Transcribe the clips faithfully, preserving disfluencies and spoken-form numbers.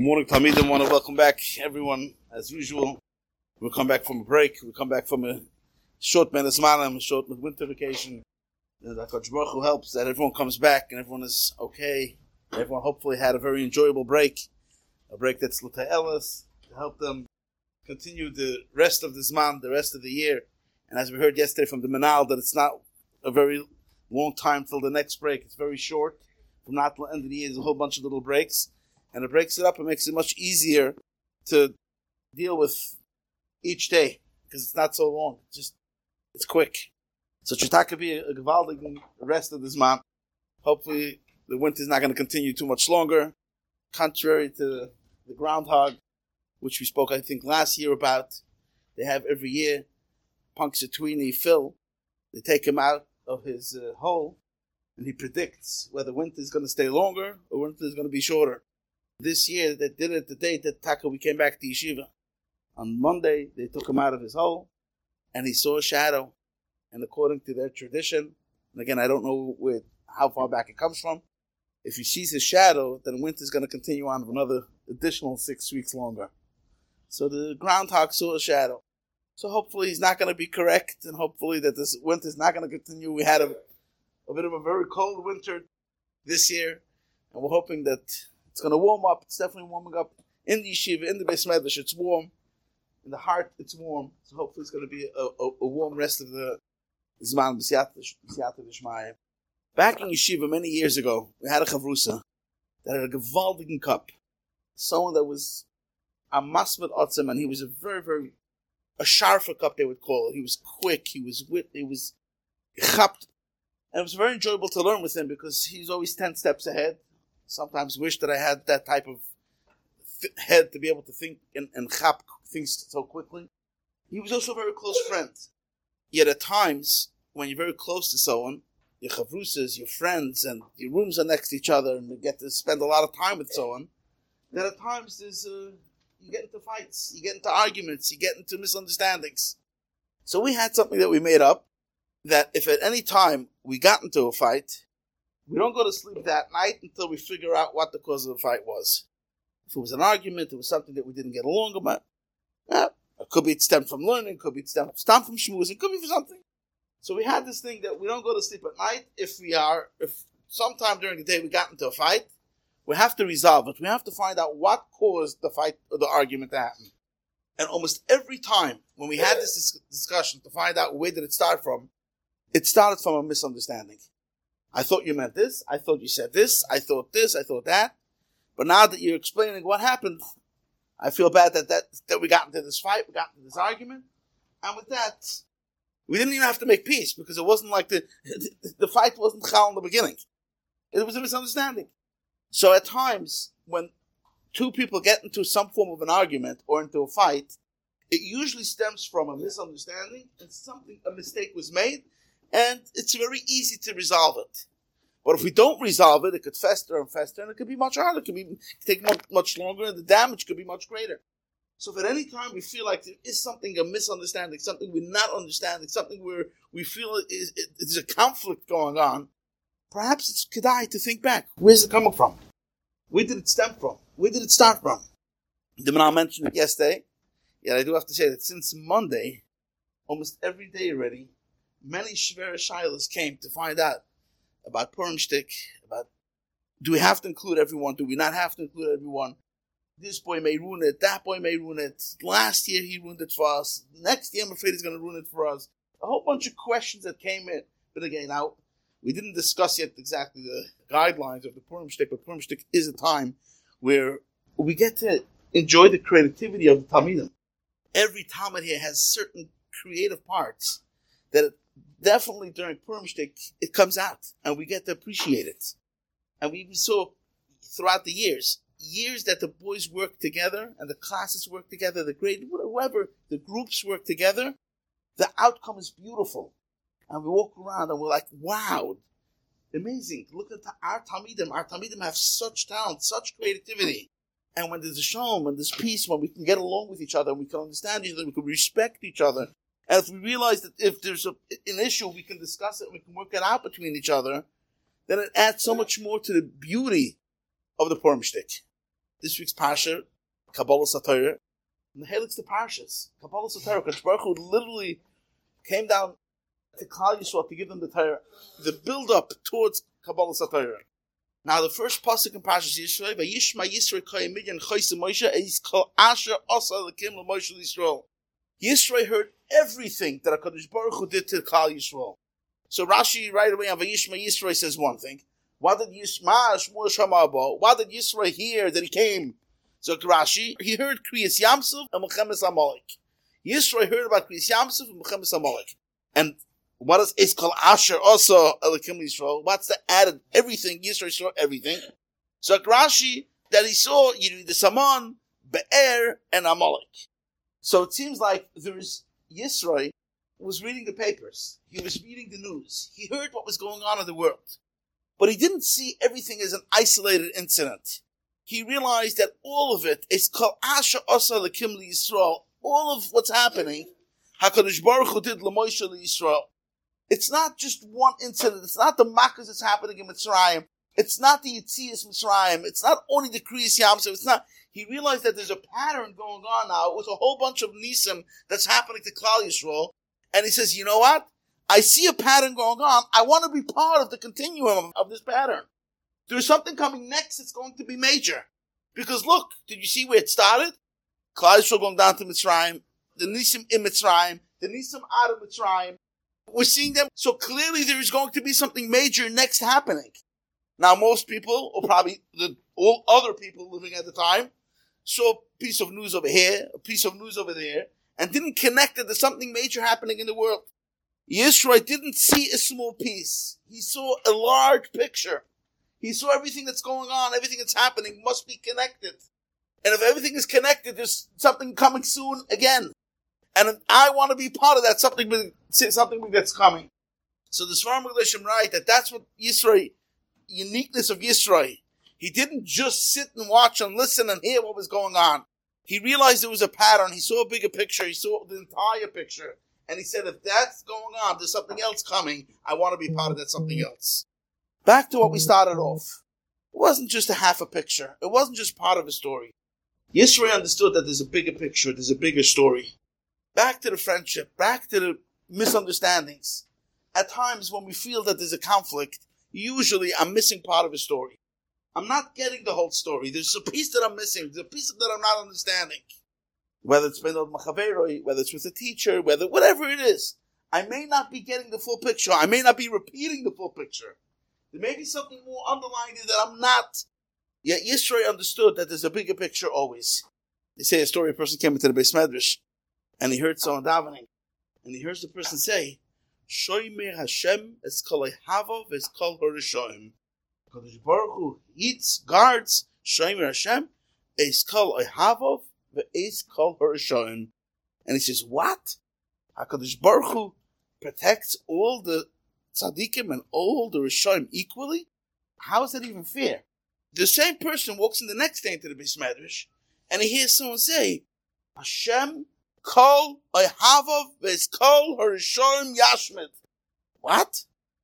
morning, Talmidim. I want to welcome back everyone, as usual. We come back from a break. We come back from a short Menas Manim, a short winter vacation. And that Kodesh Baruch Hu helps that everyone comes back and everyone is okay. Everyone hopefully had a very enjoyable break, a break that's L'Tei Ellis, to help them continue the rest of this month, the rest of the year. And as we heard yesterday from the Manal, that it's not a very long time till the next break. It's very short. From now till the end of the year, there's a whole bunch of little breaks. And it breaks it up and makes it much easier to deal with each day, because it's not so long. It's just, it's quick. So Chitaka could be a Gevaldig the rest of this month. Hopefully the winter's not going to continue too much longer. Contrary to the groundhog, which we spoke, I think, last year about. They have every year, Punxsutawney Phil. They take him out of his uh, hole, and he predicts whether winter is going to stay longer or winter is going to be shorter. This year, they did it the day that Taka we came back to Yeshiva. On Monday, they took him out of his hole, and he saw a shadow. And according to their tradition, and again, I don't know where, how far back it comes from, if he sees his shadow, then winter's going to continue on for another additional six weeks longer. So the groundhog saw a shadow. So hopefully he's not going to be correct, and hopefully that this winter's not going to continue. We had a, a bit of a very cold winter this year, and we're hoping that it's going to warm up. It's definitely warming up in the yeshiva, in the Beis Medrash. It's warm. In the heart, it's warm. So hopefully it's going to be a, a, a warm rest of the Zman B'siyata D'Shmaya. Back in yeshiva many years ago, we had a chavrusa that had a Gevaldigen cup. Someone that was a masvad otzem, and he was a very, very, a sharfa cup they would call it. He was quick, he was wit, he was chapt. And it was very enjoyable to learn with him because he's always ten steps ahead. Sometimes wish that I had that type of th- head to be able to think and, and chap things so quickly. He was also a very close friend. Yet at times, when you're very close to someone, your chavrusas, your friends, and your rooms are next to each other, and you get to spend a lot of time with someone, then at times there's uh, you get into fights, you get into arguments, you get into misunderstandings. So we had something that we made up, that if at any time we got into a fight, we don't go to sleep that night until we figure out what the cause of the fight was. If it was an argument, it was something that we didn't get along about. Yeah, it could be it stemmed from learning, it could be it stemmed, stemmed from schmoozing, it could be for something. So we had this thing that we don't go to sleep at night if we are, if sometime during the day we got into a fight, we have to resolve it. We have to find out what caused the fight or the argument to happen. And almost every time when we had this dis- discussion to find out where did it start from, it started from a misunderstanding. I thought you meant this, I thought you said this, I thought this, I thought that. But now that you're explaining what happened, I feel bad that, that, that we got into this fight, we got into this argument. And with that, we didn't even have to make peace because it wasn't like the, the, the fight wasn't chal in the beginning. It was a misunderstanding. So at times, when two people get into some form of an argument or into a fight, it usually stems from a misunderstanding and something, a mistake was made, and it's very easy to resolve it. But if we don't resolve it, it could fester and fester, and it could be much harder. It could be take much, much longer, and the damage could be much greater. So if at any time we feel like there is something, a misunderstanding, something we're not understanding, something where we feel it is, it, there's a conflict going on, perhaps it's kedai to think back. Where's it coming from? Where did it stem from? Where did it start from? The Manal mentioned it yesterday. Yet I do have to say that since Monday, almost every day already, many Shver Shilas came to find out about Purim Shtik, about do we have to include everyone, do we not have to include everyone? This boy may ruin it, that boy may ruin it. Last year he ruined it for us. Next year I'm afraid he's going to ruin it for us. A whole bunch of questions that came in. But again, now, we didn't discuss yet exactly the guidelines of the Purim Shtik, but Purim Shtik is a time where we get to enjoy the creativity of the Talmidim. Every Talmud here has certain creative parts that definitely during Purim Shtik, it comes out, and we get to appreciate it. And we even saw throughout the years, years that the boys work together, and the classes work together, the grade, whoever, the groups work together, the outcome is beautiful. And we walk around and we're like, wow, amazing. Look at our Talmidim. Our Talmidim have such talent, such creativity. And when there's a shalom, when there's peace, when we can get along with each other, we can understand each other, we can respect each other. And if we realize that if there's a, an issue, we can discuss it, we can work it out between each other, then it adds so much more to the beauty of the Purim Shtik. This week's Parsha, Kabbalah Satorah, and the Helix the Parshas. Kabbalah Satorah, Kadosh Baruch Hu literally came down to Klal Yisrael to give them the Torah, the build-up towards Kabbalah Satorah. Now, the first pasuk in Parshas Yisrael, Vayishma Yisrael Koyim Midyan Chayse Moshe Eis Kol Asher Asa Lekim LeMoshe Yisrael. Yisrael heard everything that HaKadosh Baruch Hu did to Klal Yisrael. So Rashi right away on Vayishma Yisrael says one thing. What did Yisma Shmuel Shamabo? What did Yisrael hear that he came? So Rashi, he heard Kriyas Yamsuf and Mechemes Amalek. Yisrael heard about Kriyas Yamsuf and Mechemes Amalek. And what is Eis Kol Asher also Elikim Yisrael? What's the added everything? Yisrael saw everything. So Rashi, that he saw Yiri the Saman, Be'er, and Amalek. So it seems like there's Yisrael was reading the papers. He was reading the news. He heard what was going on in the world. But he didn't see everything as an isolated incident. He realized that all of it is Kol Asher Asa Lekim Yisrael. All of what's happening, HaKadosh Baruch Hu did LeMoshe Yisrael. It's not just one incident. It's not the Makkos that's happening in Mitzrayim. It's not the Yitzias Mitzrayim. It's not only the Kriyas Yamsuf. It's not. He realized that there's a pattern going on now with a whole bunch of Nisim that's happening to Klal Yisrael. And he says, you know what? I see a pattern going on. I want to be part of the continuum of this pattern. There's something coming next that's going to be major. Because look, did you see where it started? Klal Yisrael going down to Mitzrayim. The Nisim in Mitzrayim. The Nisim out of Mitzrayim. We're seeing them. So clearly there is going to be something major next happening. Now most people, or probably the, all other people living at the time, saw a piece of news over here, a piece of news over there, and didn't connect it to something major happening in the world. Yisrael didn't see a small piece. He saw a large picture. He saw everything that's going on, everything that's happening must be connected. And if everything is connected, there's something coming soon again. And I want to be part of that, something, something that's coming. So the Sfarim Melishim write that that's what Yisrael, uniqueness of Yisrael. He didn't just sit and watch and listen and hear what was going on. He realized there was a pattern. He saw a bigger picture. He saw the entire picture. And he said, if that's going on, there's something else coming. I want to be part of that something else. Back to what we started off. It wasn't just a half a picture. It wasn't just part of a story. Yisrael understood that there's a bigger picture. There's a bigger story. Back to the friendship. Back to the misunderstandings. At times when we feel that there's a conflict, usually I'm missing part of a story. I'm not getting the whole story. There's a piece that I'm missing. There's a piece that I'm not understanding. Whether it's been with Machaveroi, whether it's with a teacher, whether, whatever it is. I may not be getting the full picture. I may not be repeating the full picture. There may be something more underlying that I'm not. Yet Yisrael understood that there's a bigger picture always. They say a story, a person came into the Beis Medrash, and he heard someone davening, and he hears the person say, Shomer Hashem es kol hava v'es kol harishoim. Kadosh Baruch Hu eats, guards, Shomer Hashem es kol hava v'es kol harishoim. And he says, what? HaKadosh Baruch Hu protects all the tzaddikim and all the rishoim equally? How is that even fair? The same person walks in the next day into the Beis Medrash, and he hears someone say, Hashem kol ohavav v'es kol harishoim yashmet. What?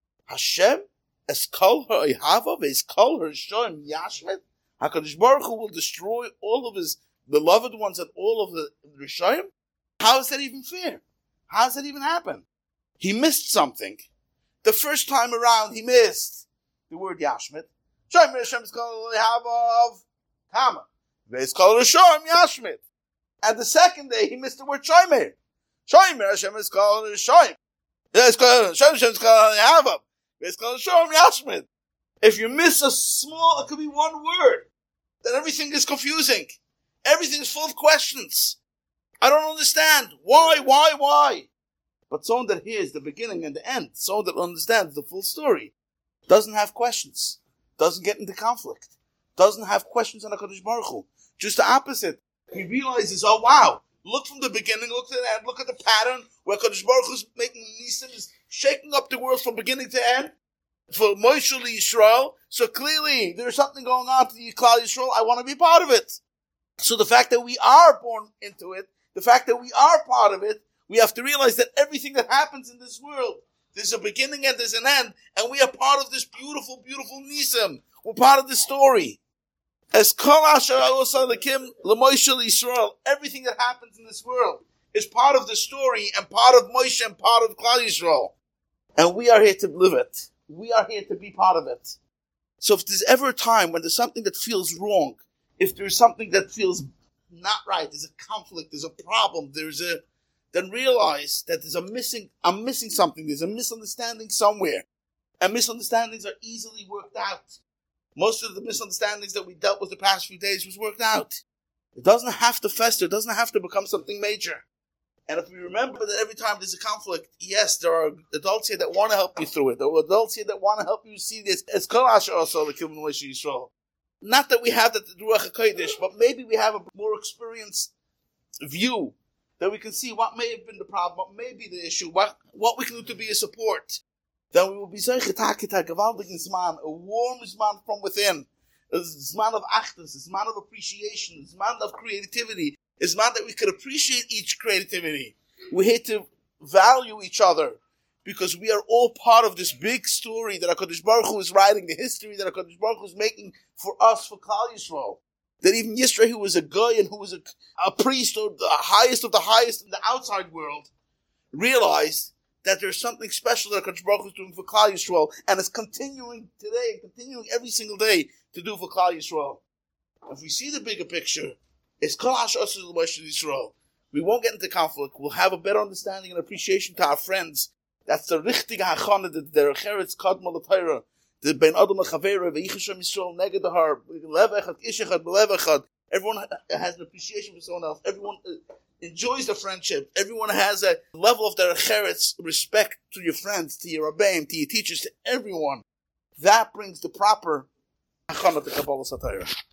Hashem es kol ohavav v'es kol harishoim yashmet? HaKadosh Baruch Hu will destroy all of his beloved ones and all of the rishoim? How is that even fair? How does that even happen? He missed something. The first time around, he missed the word yashmet. Shomer Hashem es kol ohavav kama v'es kol harishoim yashmet. And the second day, he missed the word Shomer. Shomer Hashem is called Shomer. Shomer Hashem is called Havav. It's called Shomer Yashmet. If you miss a small, it could be one word, then everything is confusing. Everything is full of questions. I don't understand. Why, why, why? But someone that hears the beginning and the end, someone that understands the full story, doesn't have questions, doesn't get into conflict, doesn't have questions on HaKadosh Baruch Hu. Just the opposite. He realizes, oh wow, look from the beginning, look to the end, look at the pattern where Kadosh Baruch Hu is making Nisim, is shaking up the world from beginning to end for Moshe Yisrael. So clearly there's something going on to the Klal Yisrael. I want to be part of it. So the fact that we are born into it, the fact that we are part of it, we have to realize that everything that happens in this world, there's a beginning and there's an end, and we are part of this beautiful, beautiful Nisim. We're part of the story. As Kol Asher Alosa Lekim L'Moshe Yisrael, everything that happens in this world is part of the story and part of Moshe and part of Klal Yisrael. And we are here to live it. We are here to be part of it. So if there's ever a time when there's something that feels wrong, if there's something that feels not right, there's a conflict, there's a problem, there's a, then realize that there's a missing, I'm missing something, there's a misunderstanding somewhere. And misunderstandings are easily worked out. Most of the misunderstandings that we dealt with the past few days was worked out. It doesn't have to fester, it doesn't have to become something major. And if we remember that every time there's a conflict, yes, there are adults here that want to help you through it. There are adults here that want to help you see this. It's Kol Asher also the Kilvin Moshe Yisrael. Not that we have that Ruach HaKodesh, but maybe we have a more experienced view that we can see what may have been the problem, what may be the issue, what, what we can do to be a support. Then we will be Zeichet HaKitah, Gewaldig Zman, a warm Zman from within, a Zman of Achdus, a Zman of appreciation, a Zman of creativity, a Zman that we could appreciate each creativity. We hate to value each other because we are all part of this big story that HaKadosh Baruch Hu is writing, the history that HaKadosh Baruch Hu is making for us, for Klal Yisrael. That even Yisrael, who was a guy and who was a, a priest or the highest of the highest in the outside world, realized that there's something special that HaKadosh Baruch Hu is doing for Klal Yisrael, and is continuing today, and continuing every single day to do for Klal Yisrael. If we see the bigger picture, it's Kol Asher Asher L'Moshe Yisrael. We won't get into conflict. We'll have a better understanding and appreciation to our friends. That's the richtige hachana, the derech eretz kadma l'Torah, the ben adam l'chavera v'yichashem Yisrael neged dahar, lev echad ish echad b'lev echad. Everyone has an appreciation for someone else. Everyone enjoys the friendship. Everyone has a level of derech eretz respect to your friends, to your rabbeim, to your teachers, to everyone. That brings the proper hachana to Kabbalas HaTorah.